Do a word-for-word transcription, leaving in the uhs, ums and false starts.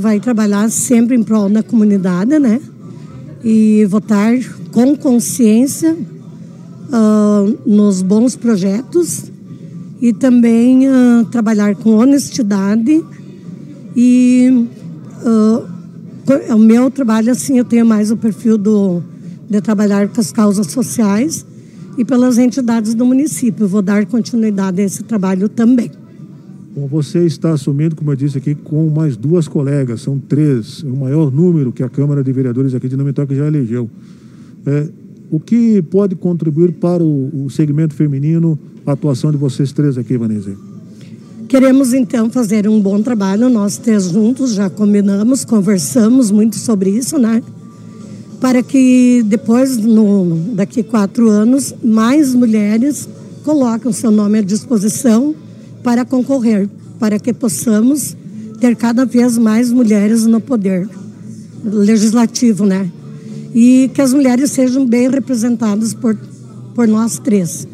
vai trabalhar sempre em prol da comunidade, né? E votar com consciência uh, nos bons projetos e também uh, trabalhar com honestidade. E uh, o meu trabalho, assim, eu tenho mais o perfil do, de trabalhar com as causas sociais e pelas entidades do município. Vou dar continuidade a esse trabalho também. Bom, você está assumindo, como eu disse aqui, com mais duas colegas, são três, o maior número que a Câmara de Vereadores aqui de Nome Toque já elegeu. É, o que pode contribuir para o, o segmento feminino, a atuação de vocês três aqui, Vanessa? Queremos, então, fazer um bom trabalho, nós três juntos, já combinamos, conversamos muito sobre isso, né? Para que depois, no, daqui a quatro anos, mais mulheres coloquem o seu nome à disposição para concorrer, para que possamos ter cada vez mais mulheres no poder legislativo, né? E que as mulheres sejam bem representadas por, por nós três.